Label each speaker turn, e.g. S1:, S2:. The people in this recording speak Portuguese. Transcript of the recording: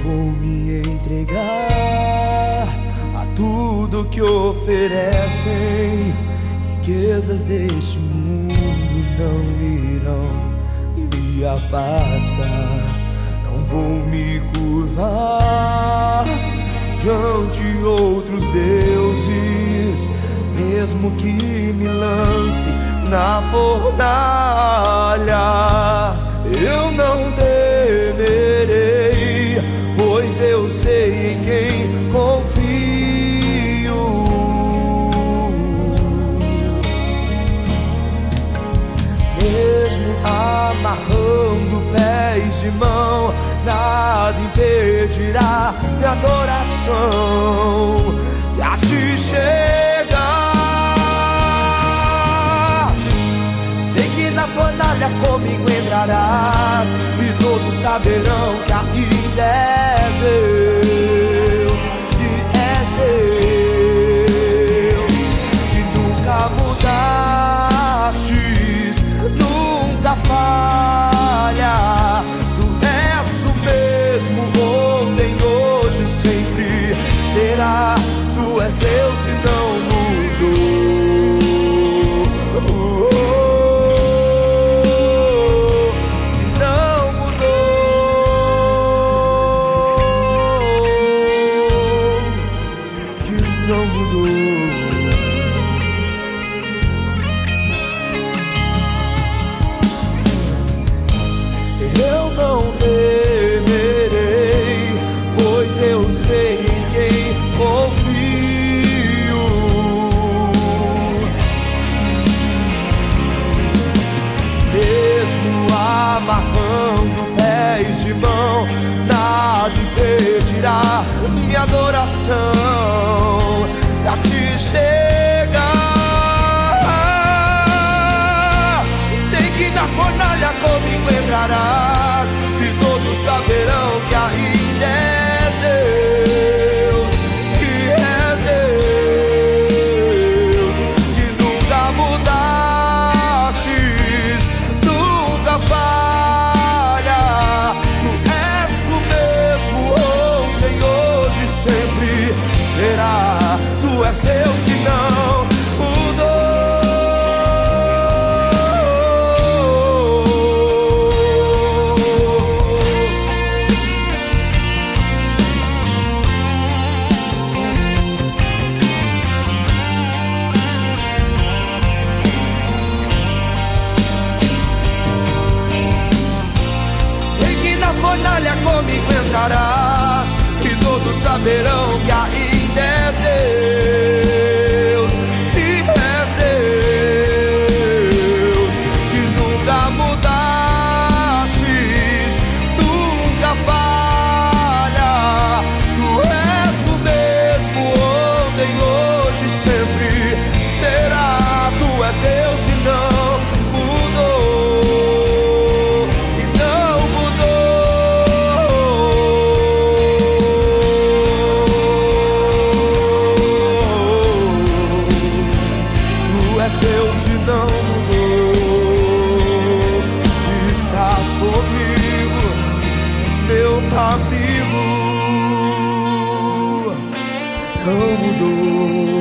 S1: vou me entregar a tudo que oferecem. Riquezas deste mundo não irão me afastar. Não vou me curvar diante outros deuses, mesmo que me lance na fornalha. Eu não temerei, pois eu sei em quem confio. Mesmo amarrando pés e mão, nada impedirá minha adoração e a ti chegar. Sei que na fornalha comigo entrarás, e todos saberão que ainda és Deus, que és Deus, que nunca mudastes, nunca falha. Tu és o mesmo ontem, hoje, sempre será. Tu és Deus e não mudou. Eu não temerei, pois eu sei em quem confio. Mesmo amarrando pés de mão, nada impedirá minha adoração a ti chegar. Sei que na fornalha comigo entrarás, e todos saberão que ainda és Deus, que és Deus, que nunca mudastes, nunca falha. Tu és o mesmo ontem, hoje, sempre será. Tu és Deus que não mudou. Fornalha comigo entrarás, e todos saberão que ainda és Deus, que és Deus, que nunca mudastes, nunca falha. Tu és o mesmo ontem, hoje, sempre será. Tu és Deus e não mudou. Deus e não mudou. Estás comigo, meu amigo, não mudou.